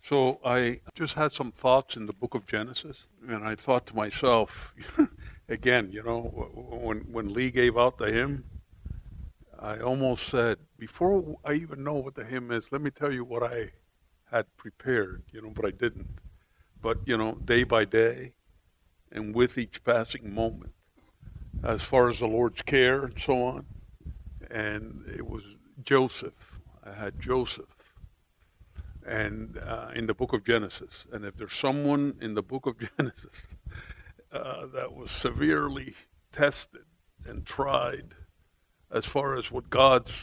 So I just had some thoughts in the book of Genesis, and I thought to myself, again, when Lee gave out the hymn, I almost said, before I even know what the hymn is, let me tell you what I had prepared, but I didn't. But, day by day and with each passing moment, as far as the Lord's care and so on, and it was Joseph. I had Joseph. And in the book of Genesis. And if there's someone in the book of Genesis that was severely tested and tried as far as what God's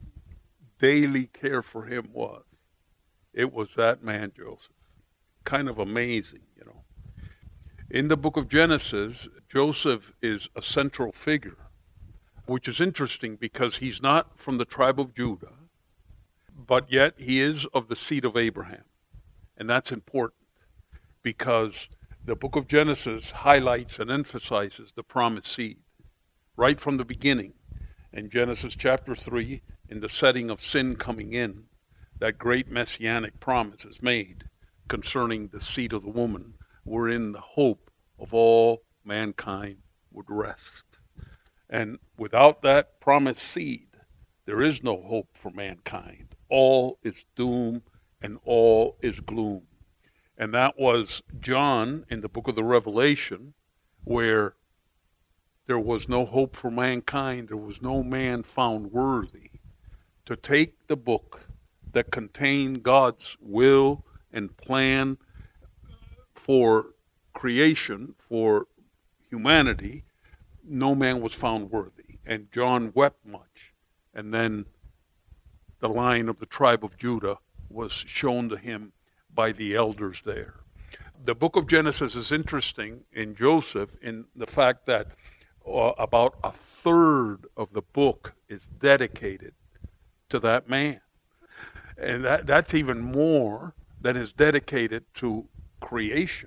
daily care for him was, it was that man, Joseph. Kind of amazing. In the book of Genesis, Joseph is a central figure, which is interesting because he's not from the tribe of Judah, but yet he is of the seed of Abraham. And that's important because the book of Genesis highlights and emphasizes the promised seed right from the beginning. In Genesis chapter 3, in the setting of sin coming in, that great messianic promise is made concerning the seed of the woman, wherein the hope of all mankind would rest. And without that promised seed, there is no hope for mankind. All is doom and all is gloom. And that was John in the book of the Revelation, where there was no hope for mankind. There was no man found worthy to take the book that contained God's will and plan for creation, for humanity. No man was found worthy. And John wept much. And then the line of the tribe of Judah was shown to him by the elders there. The book of Genesis is interesting in Joseph in the fact that about a third of the book is dedicated to that man. And that's even more than is dedicated to creation.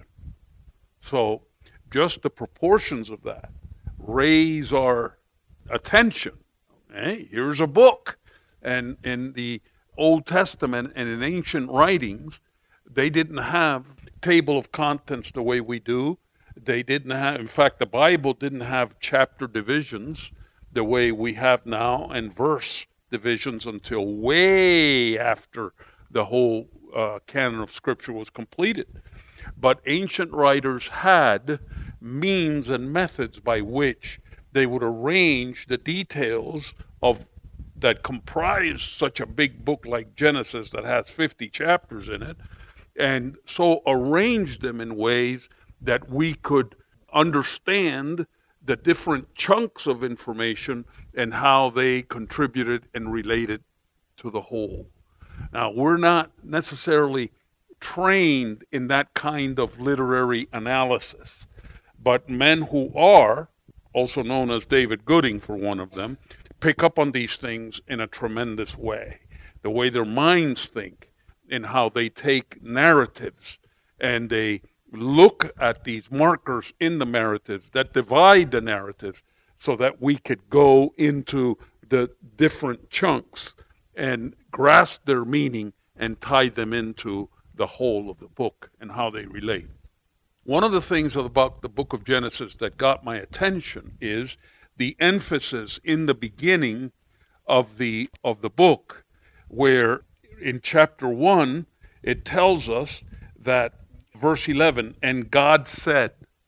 So just the proportions of that raise our attention. Hey, here's a book. And in the Old Testament and in ancient writings, they didn't have table of contents the way we do. They didn't have, in fact, the Bible didn't have chapter divisions the way we have now and verse divisions until way after the whole canon of Scripture was completed. But ancient writers had means and methods by which they would arrange the details of that comprise such a big book like Genesis that has 50 chapters in it, and so arrange them in ways that we could understand the different chunks of information and how they contributed and related to the whole. Now, we're not necessarily trained in that kind of literary analysis, but men who are, also known as David Gooding for one of them, pick up on these things in a tremendous way. The way their minds think and how they take narratives and they look at these markers in the narratives that divide the narratives so that we could go into the different chunks and grasp their meaning and tie them into the whole of the book and how they relate. One of the things about the book of Genesis that got my attention is the emphasis in the beginning of the book, where in chapter 1 it tells us that, verse 11, and God said,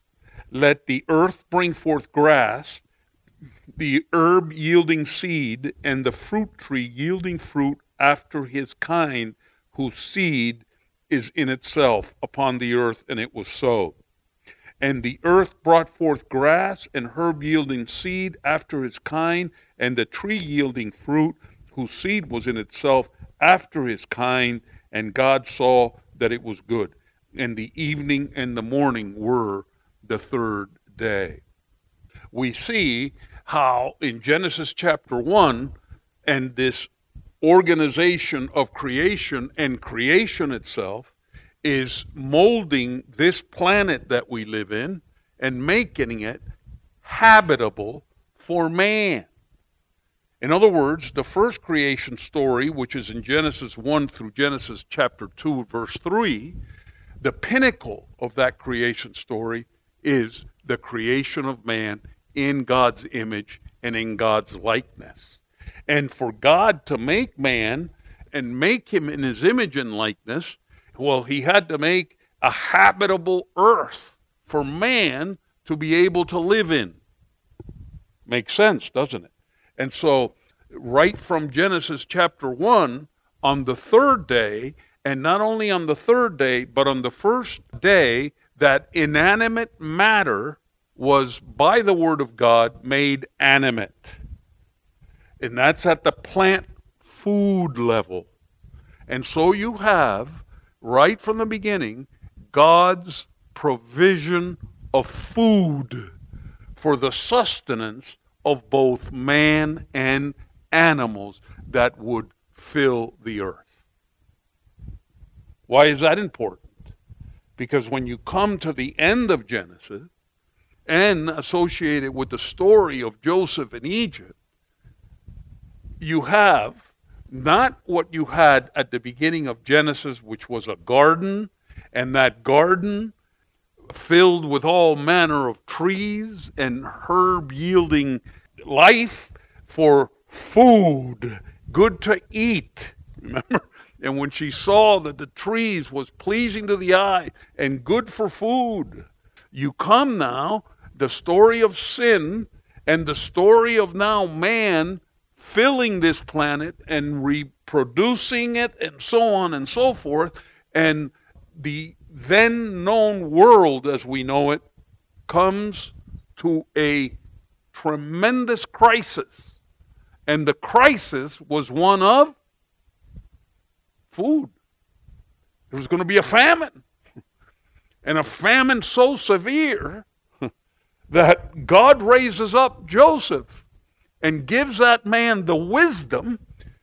let the earth bring forth grass, the herb yielding seed, and the fruit tree yielding fruit after his kind, whose seed is in itself upon the earth, and it was so. And the earth brought forth grass and herb yielding seed after his kind, and the tree yielding fruit, whose seed was in itself after his kind, and God saw that it was good. And the evening and the morning were the third day. We see how in Genesis chapter 1, and this organization of creation and creation itself is molding this planet that we live in and making it habitable for man. In other words, the first creation story, which is in Genesis 1 through Genesis chapter 2, verse 3, the pinnacle of that creation story is the creation of man in God's image and in God's likeness. And for God to make man and make him in his image and likeness, well, he had to make a habitable earth for man to be able to live in. Makes sense, doesn't it? And so, right from Genesis chapter 1, on the third day, and not only on the third day, but on the first day, that inanimate matter was, by the word of God, made animate. And that's at the plant food level. And so you have, right from the beginning, God's provision of food for the sustenance of both man and animals that would fill the earth. Why is that important? Because when you come to the end of Genesis and associate it with the story of Joseph in Egypt, you have not what you had at the beginning of Genesis, which was a garden, and that garden filled with all manner of trees and herb yielding life for food, good to eat. Remember? And when she saw that the trees was pleasing to the eye and good for food, you come now, the story of sin and the story of now man filling this planet and reproducing it and so on and so forth, and the then known world as we know it comes to a tremendous crisis. And the crisis was one of food. There was going to be a famine. And a famine so severe that God raises up Joseph and gives that man the wisdom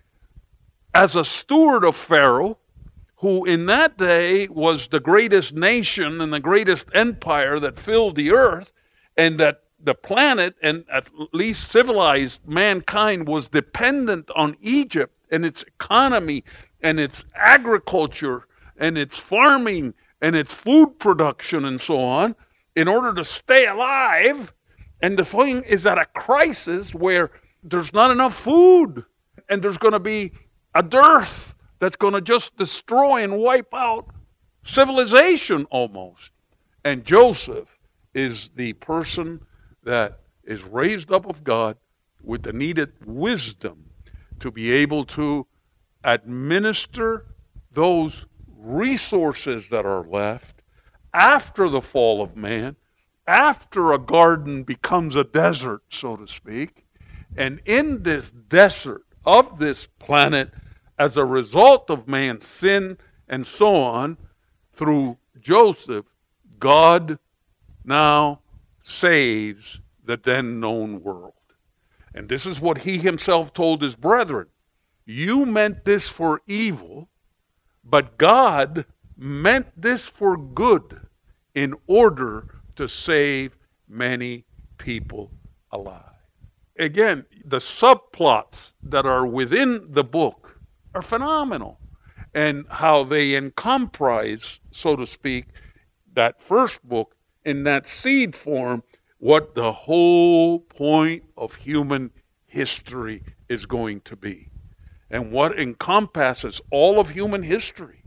as a steward of Pharaoh, who in that day was the greatest nation and the greatest empire that filled the earth, and that the planet, and at least civilized mankind, was dependent on Egypt and its economy and its agriculture and its farming and its food production and so on in order to stay alive. And the thing is at a crisis where there's not enough food and there's going to be a dearth that's going to just destroy and wipe out civilization almost. And Joseph is the person that is raised up of God with the needed wisdom to be able to administer those resources that are left after the fall of man, after a garden becomes a desert, so to speak. And in this desert of this planet, as a result of man's sin and so on, through Joseph, God now saves the then known world. And this is what he himself told his brethren. You meant this for evil, but God meant this for good in order to save many people alive. Again, the subplots that are within the book are phenomenal, and how they encompass, so to speak, that first book in that seed form, what the whole point of human history is going to be, and what encompasses all of human history,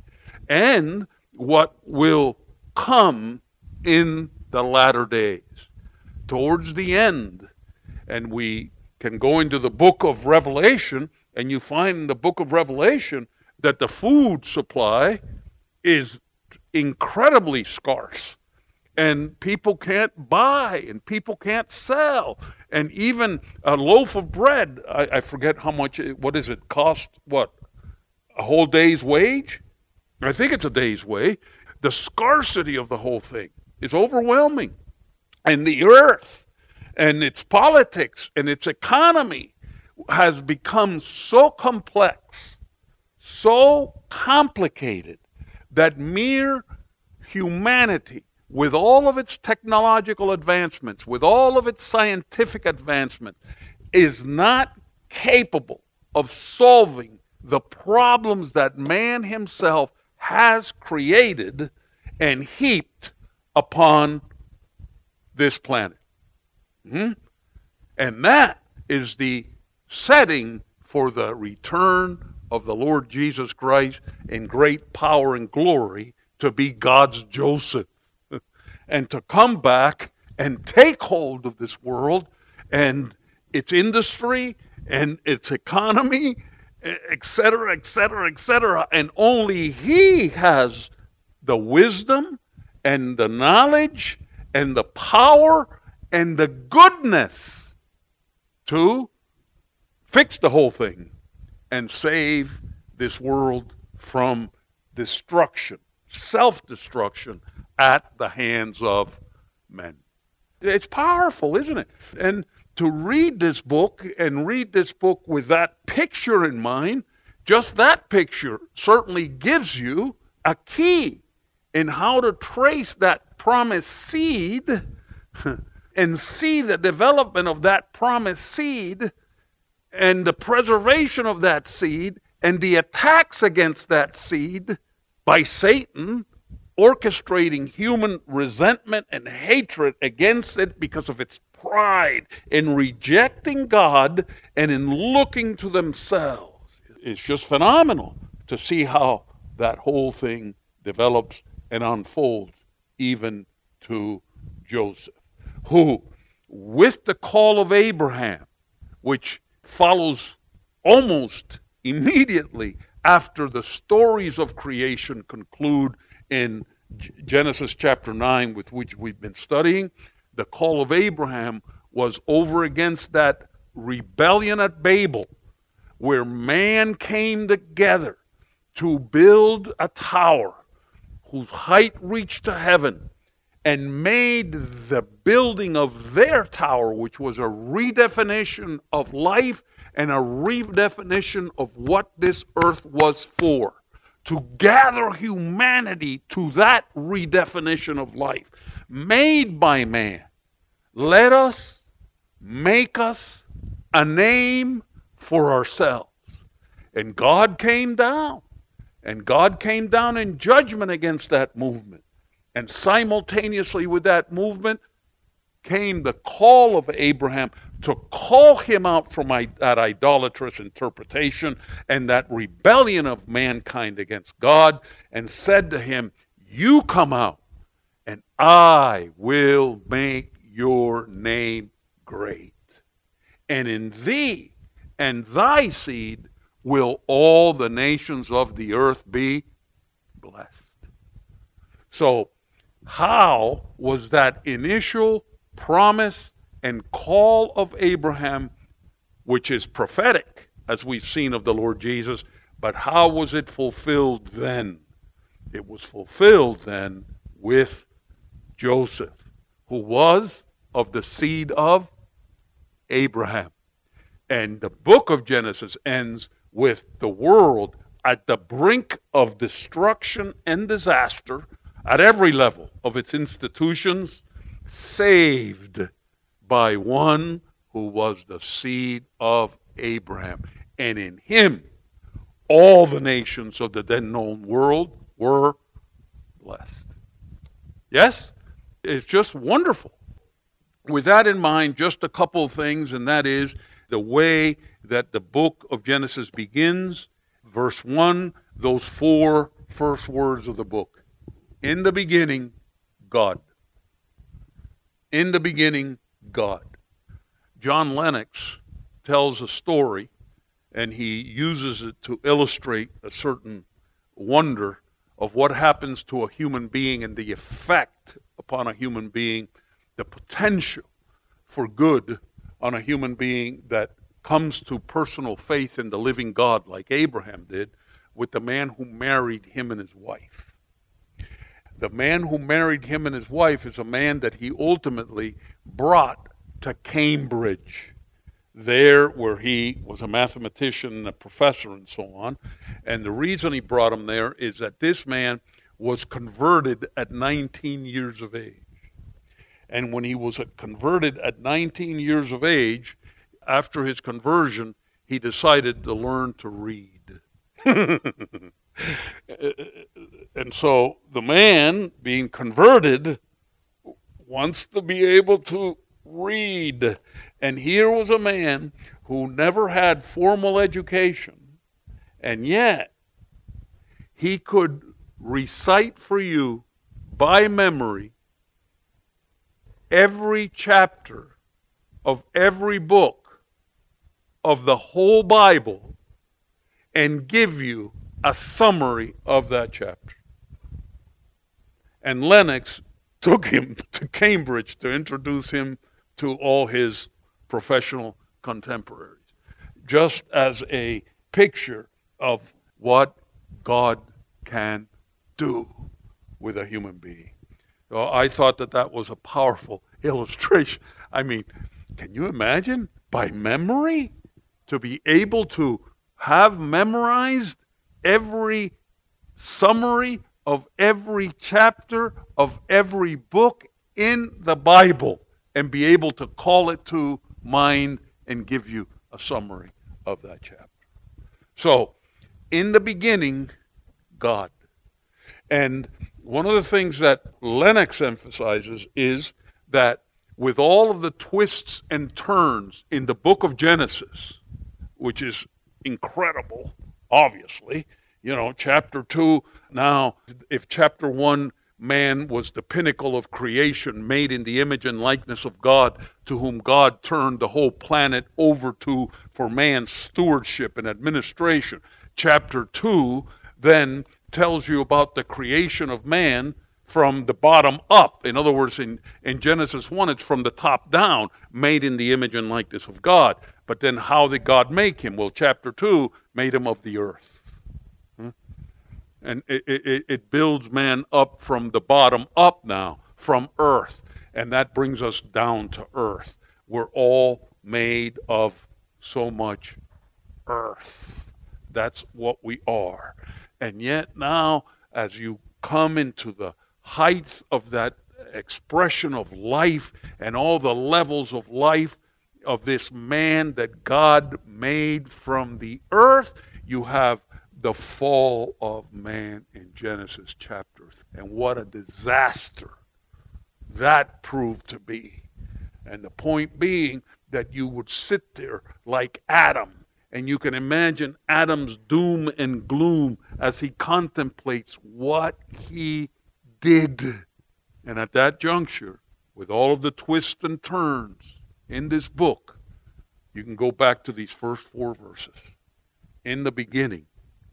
and what will come in the latter days, towards the end. And we can go into the book of Revelation, and you find in the book of Revelation that the food supply is incredibly scarce. And people can't buy, and people can't sell. And even a loaf of bread, I forget how much, what does it cost, what, a whole day's wage? I think it's a day's wage. The scarcity of the whole thing is overwhelming. And the earth and its politics and its economy has become so complex, so complicated, that mere humanity, with all of its technological advancements, with all of its scientific advancement, is not capable of solving the problems that man himself has created and heaped upon this planet. And that is the setting for the return of the Lord Jesus Christ in great power and glory to be God's Joseph and to come back and take hold of this world and its industry and its economy, etc., etc., etc. And only He has the wisdom and the knowledge and the power and the goodness to fix the whole thing and save this world from destruction, self-destruction at the hands of men. It's powerful, isn't it? And to read this book and read this book with that picture in mind, just that picture certainly gives you a key in how to trace that promised seed and see the development of that promised seed and the preservation of that seed and the attacks against that seed by Satan orchestrating human resentment and hatred against it because of its pride in rejecting God and in looking to themselves. It's just phenomenal to see how that whole thing develops and unfolds even to Joseph, who, with the call of Abraham, which follows almost immediately after the stories of creation conclude in Genesis chapter 9, with which we've been studying, the call of Abraham was over against that rebellion at Babel, where man came together to build a tower whose height reached to heaven, and made the building of their tower, which was a redefinition of life and a redefinition of what this earth was for, to gather humanity to that redefinition of life, made by man. Let us make us a name for ourselves. And God came down. And God came down in judgment against that movement. And simultaneously with that movement came the call of Abraham to call him out from that idolatrous interpretation and that rebellion of mankind against God, and said to him, "You come out, and I will make your name great. And in thee and thy seed will all the nations of the earth be blessed." So, how was that initial promise and call of Abraham, which is prophetic, as we've seen of the Lord Jesus, but how was it fulfilled then? It was fulfilled then with Joseph, who was of the seed of Abraham. And the book of Genesis ends with the world at the brink of destruction and disaster at every level of its institutions, saved by one who was the seed of Abraham. And in him, all the nations of the then known world were blessed. Yes? It's just wonderful. With that in mind, just a couple of things, and that is the way that the book of Genesis begins. Verse 1, those four first words of the book. In the beginning, God. In the beginning, God. John Lennox tells a story, and he uses it to illustrate a certain wonder of what happens to a human being and the effect upon a human being, the potential for good on a human being that comes to personal faith in the living God, like Abraham did, with the man who married him and his wife. The man who married him and his wife is a man that he ultimately brought to Cambridge, there where he was a mathematician and a professor and so on. And the reason he brought him there is that this man was converted at 19 years of age. And when he was converted at 19 years of age, after his conversion, he decided to learn to read. And so the man, being converted, wants to be able to read. And here was a man who never had formal education, and yet he could recite for you by memory every chapter of every book of the whole Bible and give you a summary of that chapter. And Lennox took him to Cambridge to introduce him to all his professional contemporaries, just as a picture of what God can do with a human being. So I thought that that was a powerful illustration. I mean, can you imagine by memory to be able to have memorized every summary of every chapter of every book in the Bible and be able to call it to mind and give you a summary of that chapter? So, in the beginning, God. And one of the things that Lennox emphasizes is that with all of the twists and turns in the book of Genesis, which is incredible, obviously, chapter 2, now, if chapter 1, man was the pinnacle of creation, made in the image and likeness of God, to whom God turned the whole planet over to for man's stewardship and administration. Chapter 2 then tells you about the creation of man from the bottom up. In other words, in Genesis 1, it's from the top down, made in the image and likeness of God. But then how did God make him? Well, chapter 2 made him of the earth. And it builds man up from the bottom up now, from earth. And that brings us down to earth. We're all made of so much earth. That's what we are. And yet now, as you come into the height of that expression of life and all the levels of life of this man that God made from the earth, you have the fall of man in Genesis chapter 3. And what a disaster that proved to be. And the point being that you would sit there like Adam, and you can imagine Adam's doom and gloom as he contemplates what he did. And at that juncture, with all of the twists and turns in this book, you can go back to these first 4 verses. In the beginning,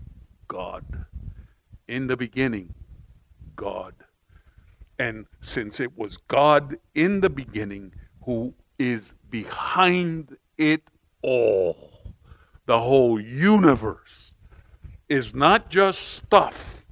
God. In the beginning, God. And since it was God in the beginning who is behind it all, the whole universe is not just stuff.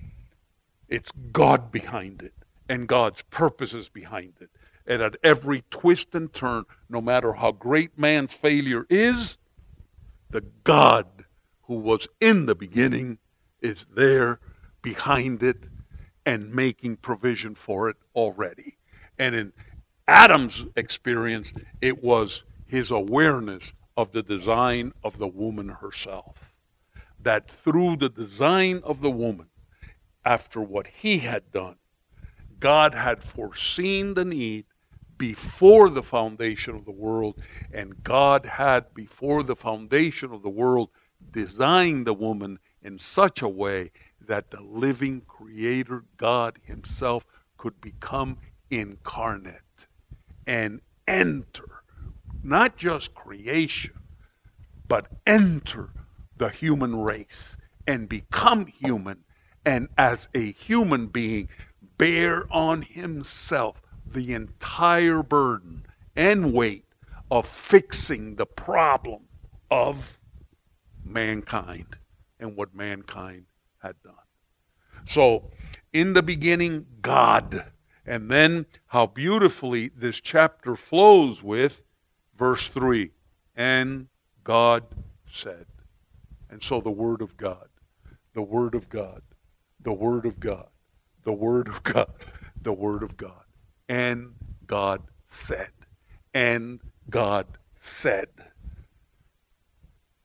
It's God behind it and God's purposes behind it. And at every twist and turn, no matter how great man's failure is, the God who was in the beginning is there behind it and making provision for it already. And in Adam's experience, it was his awareness of the design of the woman herself. That through the design of the woman, after what he had done, God had foreseen the need before the foundation of the world, and God had, before the foundation of the world, designed the woman in such a way that the living Creator God himself could become incarnate and enter, not just creation, but enter the human race and become human, and as a human being bear on himself the entire burden and weight of fixing the problem of mankind and what mankind had done. So, in the beginning, God. And then how beautifully this chapter flows with verse 3. And God said. And so the Word of God, the Word of God, the Word of God, the Word of God, the Word of God. And God said. And God said.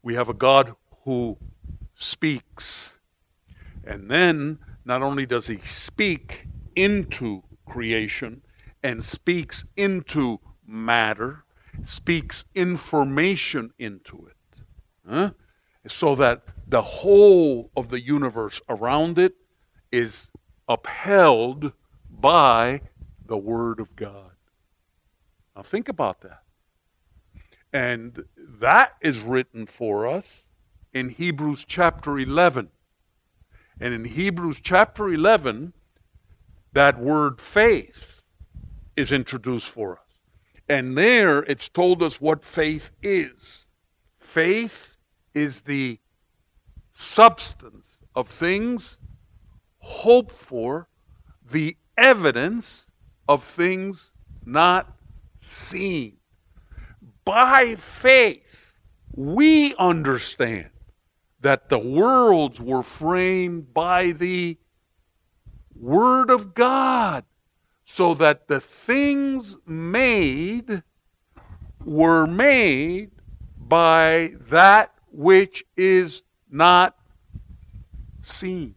We have a God who speaks. And then, not only does he speak into creation and speaks into matter, speaks information into it. So that the whole of the universe around it is upheld by the Word of God. Now think about that. And that is written for us in Hebrews chapter 11. And in Hebrews chapter 11, that word faith is introduced for us. And there it's told us what faith is. Faith is the substance of things hoped for, the evidence of things not seen. By faith, we understand that the worlds were framed by the Word of God, so that the things made were made by that which is not seen.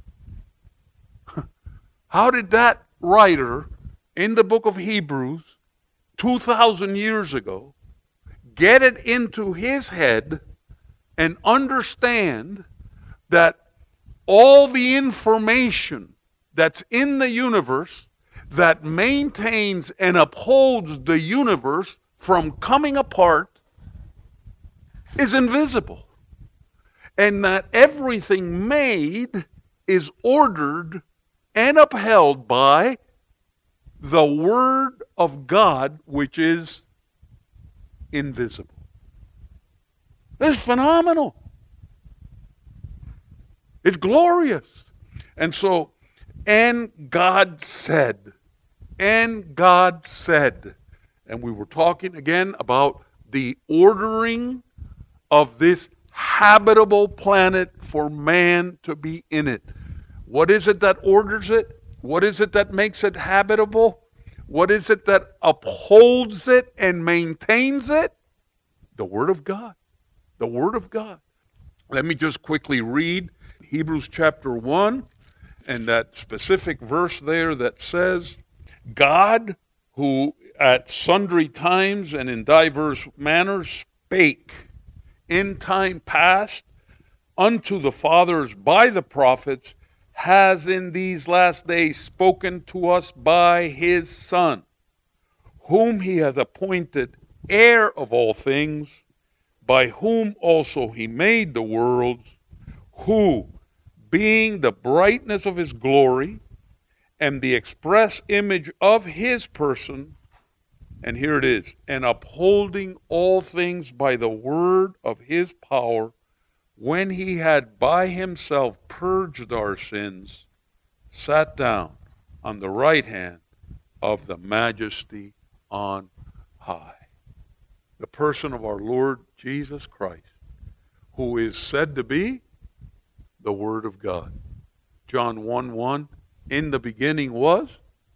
How did that writer in the book of Hebrews 2,000 years ago get it into his head and understand that all the information that's in the universe that maintains and upholds the universe from coming apart is invisible? And that everything made is ordered and upheld by the Word of God, which is invisible. It's phenomenal. It's glorious. And so, and God said, and we were talking again about the ordering of this habitable planet for man to be in it. What is it that orders it? What is it that makes it habitable? What is it that upholds it and maintains it? The Word of God. The Word of God. Let me just quickly read Hebrews chapter 1 and that specific verse there that says, God, who at sundry times and in diverse manners spake in time past unto the fathers by the prophets, has in these last days spoken to us by his Son, whom he hath appointed heir of all things, by whom also he made the worlds, who, being the brightness of his glory and the express image of his person, and here it is, and upholding all things by the word of his power, when he had by himself purged our sins, sat down on the right hand of the majesty on high. The person of our Lord Jesus Christ, who is said to be the Word of God. John 1:1, in the beginning was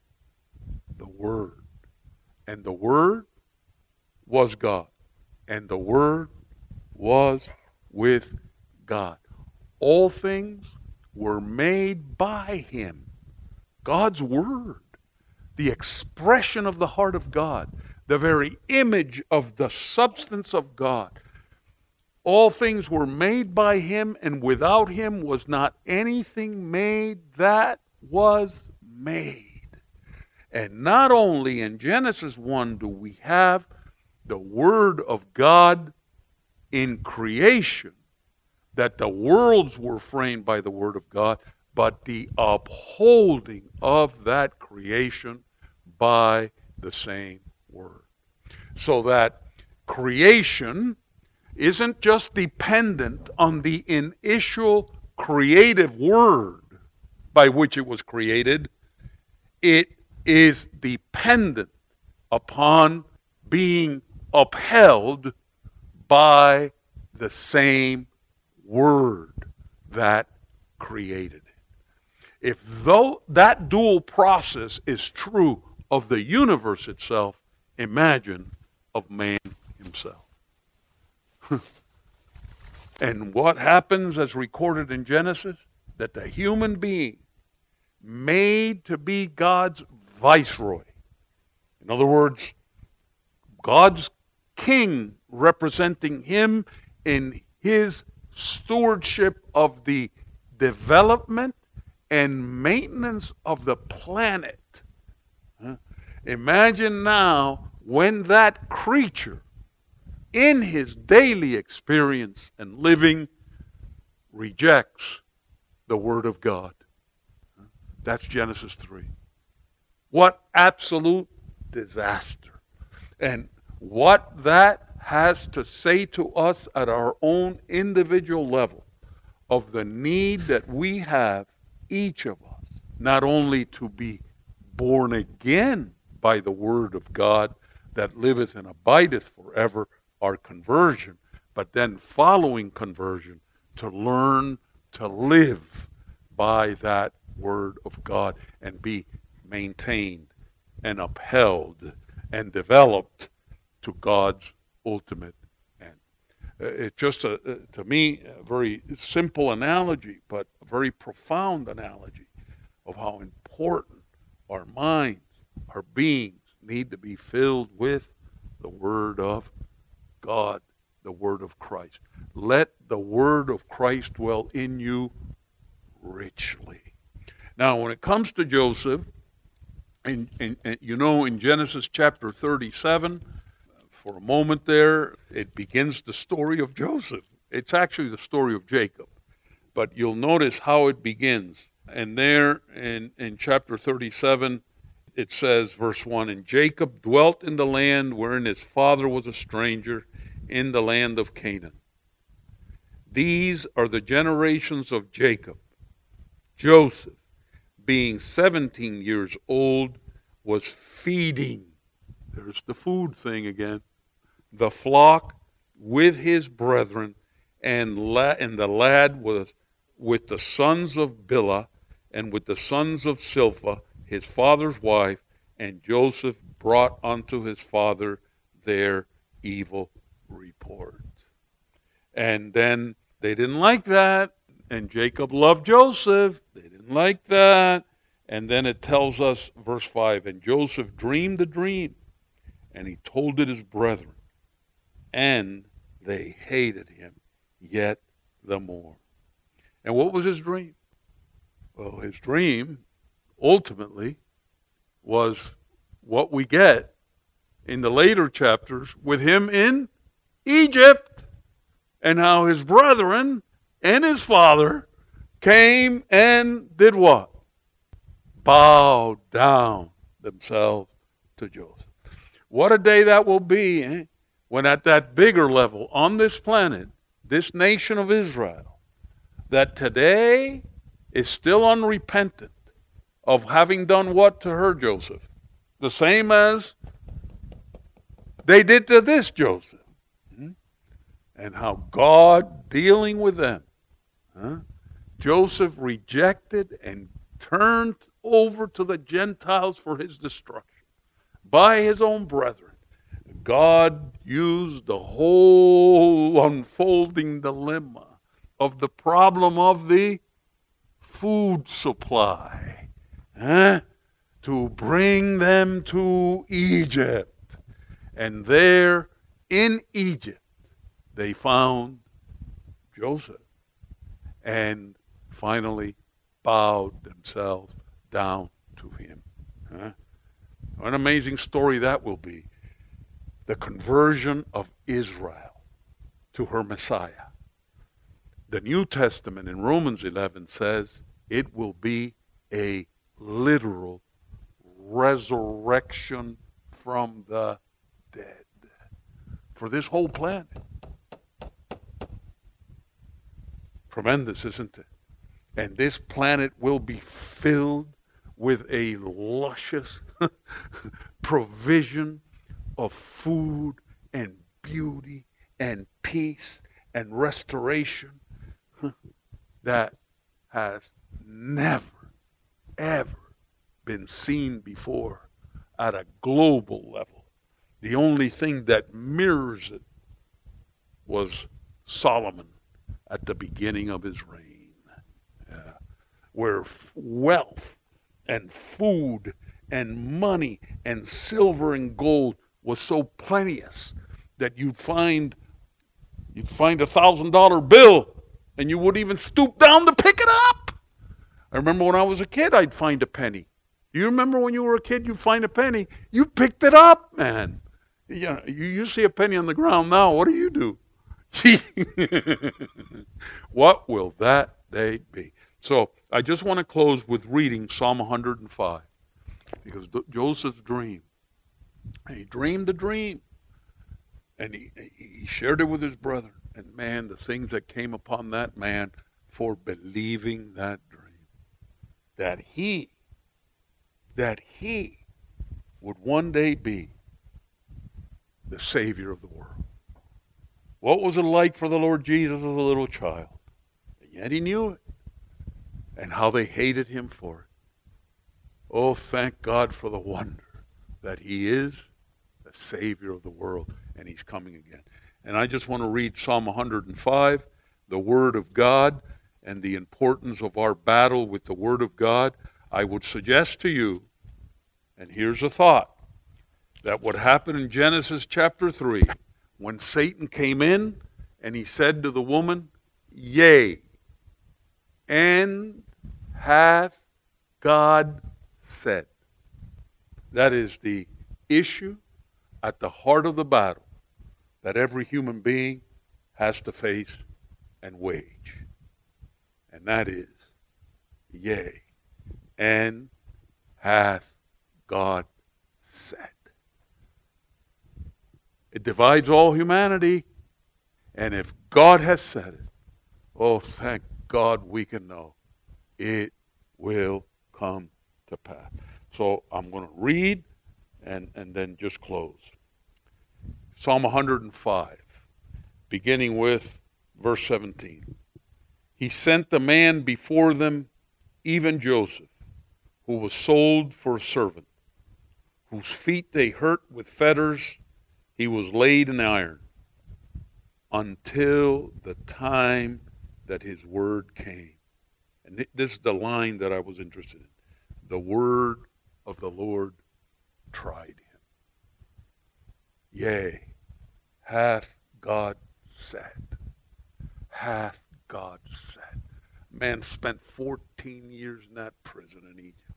the Word, and the Word was God, and the Word was with God. All things were made by him. God's Word, the expression of the heart of God, the very image of the substance of God. All things were made by him, and without him was not anything made that was made. And not only in Genesis 1 do we have the Word of God in creation, that the worlds were framed by the Word of God, but the upholding of that creation by the same Word. So that creation isn't just dependent on the initial creative Word by which it was created, it is dependent upon being upheld by the same Word that created it. If though that dual process is true of the universe itself, imagine of man himself. And what happens as recorded in Genesis? That the human being made to be God's viceroy. In other words, God's king representing him in his stewardship of the development and maintenance of the planet. Imagine now when that creature in his daily experience and living rejects the Word of God. That's Genesis 3. What absolute disaster. And what that has to say to us at our own individual level of the need that we have, each of us, not only to be born again by the Word of God that liveth and abideth forever, our conversion, but then following conversion to learn to live by that Word of God and be maintained and upheld and developed to God's ultimate end. It's just, to me, a very simple analogy, but a very profound analogy of how important our minds, our beings need to be filled with the Word of God, the Word of Christ. Let the Word of Christ dwell in you richly. Now, when it comes to Joseph, in Genesis chapter 37, for a moment there, it begins the story of Joseph. It's actually the story of Jacob. But you'll notice how it begins. And there in chapter 37, it says, verse 1, "And Jacob dwelt in the land wherein his father was a stranger, in the land of Canaan. These are the generations of Jacob. Joseph, being 17 years old, was feeding," there's the food thing again, "the flock with his brethren, and the lad was with the sons of Bilhah, and with the sons of Zilpah, his father's wife, and Joseph brought unto his father their evil report." And then they didn't like that, and Jacob loved Joseph. They didn't like that. And then it tells us, verse 5, "And Joseph dreamed a dream, and he told it his brethren, and they hated him yet the more." And what was his dream? Well, his dream ultimately was what we get in the later chapters with him in Egypt, and how his brethren and his father came and did what? Bowed down themselves to Joseph. What a day that will be, when at that bigger level on this planet, this nation of Israel, that today is still unrepentant of having done what to her Joseph? The same as they did to this Joseph. And how God dealing with them. Joseph rejected and turned over to the Gentiles for his destruction by his own brethren. God used the whole unfolding dilemma of the problem of the food supply to bring them to Egypt. And there in Egypt, they found Joseph and finally bowed themselves down to him. What an amazing story that will be. The conversion of Israel to her Messiah. The New Testament in Romans 11 says it will be a literal resurrection from the dead for this whole planet. Tremendous, isn't it? And this planet will be filled with a luscious provision of food and beauty and peace and restoration that has never, ever been seen before at a global level. The only thing that mirrors it was Solomon at the beginning of his reign, where wealth and food and money and silver and gold was so plenteous that you'd find $1,000 bill and you wouldn't even stoop down to pick it up. I remember when I was a kid, I'd find a penny. You remember when you were a kid, you'd find a penny, you picked it up, man. You see a penny on the ground now, what do? What will that day be? So I just want to close with reading Psalm 105, because Joseph's dream, he dreamed a dream, and he shared it with his brother. And man, the things that came upon that man for believing that dream, that he would one day be the Savior of the world. What was it like for the Lord Jesus as a little child? And yet he knew it. And how they hated him for it. Oh, thank God for the wonder that he is the Savior of the world, and he's coming again. And I just want to read Psalm 105, the Word of God, and the importance of our battle with the Word of God. I would suggest to you, and here's a thought, that what happened in Genesis chapter 3, when Satan came in and he said to the woman, "Yea, and hath God said." That is the issue at the heart of the battle that every human being has to face and wage. And that is, yea, and hath God said. It divides all humanity. And if God has said it, oh, thank God we can know it will come to pass. So I'm going to read and then just close. Psalm 105, beginning with verse 17. He sent the man before them, even Joseph, who was sold for a servant, whose feet they hurt with fetters. He was laid in iron until the time that his word came. And this is the line that I was interested in. The word of the Lord tried him. Yea, hath God said. Hath God said. Man spent 14 years in that prison in Egypt.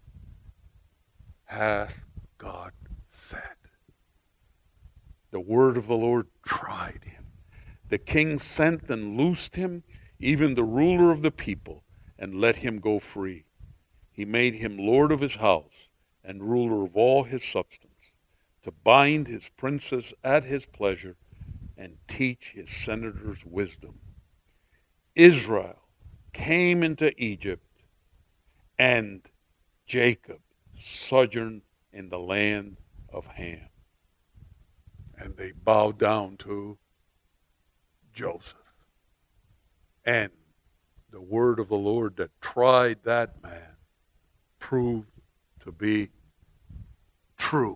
Hath God said. The word of the Lord tried him. The king sent and loosed him, even the ruler of the people, and let him go free. He made him lord of his house and ruler of all his substance, to bind his princes at his pleasure and teach his senators wisdom. Israel came into Egypt, and Jacob sojourned in the land of Ham. And they bowed down to Joseph. And the word of the Lord that tried that man proved to be true.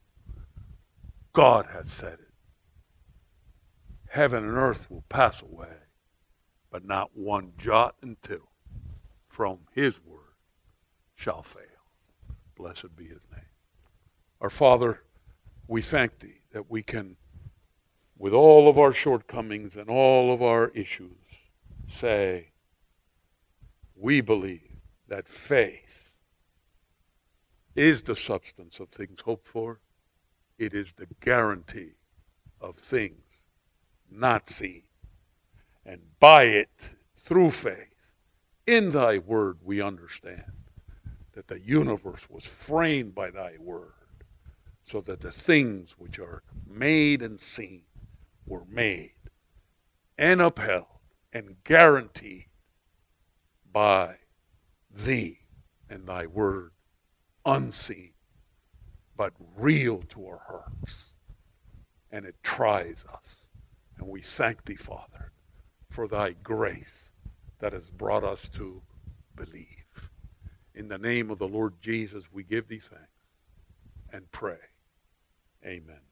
God has said it. Heaven and earth will pass away, but not one jot and tittle from his word shall fail. Blessed be his name. Our Father, we thank thee that we can, with all of our shortcomings and all of our issues, say, we believe that faith is the substance of things hoped for. It is the guarantee of things not seen. And by it, through faith, in thy word we understand that the universe was framed by thy word, so that the things which are made and seen were made and upheld and guaranteed by thee and thy word, unseen, but real to our hearts. And it tries us. And we thank thee, Father, for thy grace that has brought us to believe. In the name of the Lord Jesus, we give thee thanks and pray. Amen.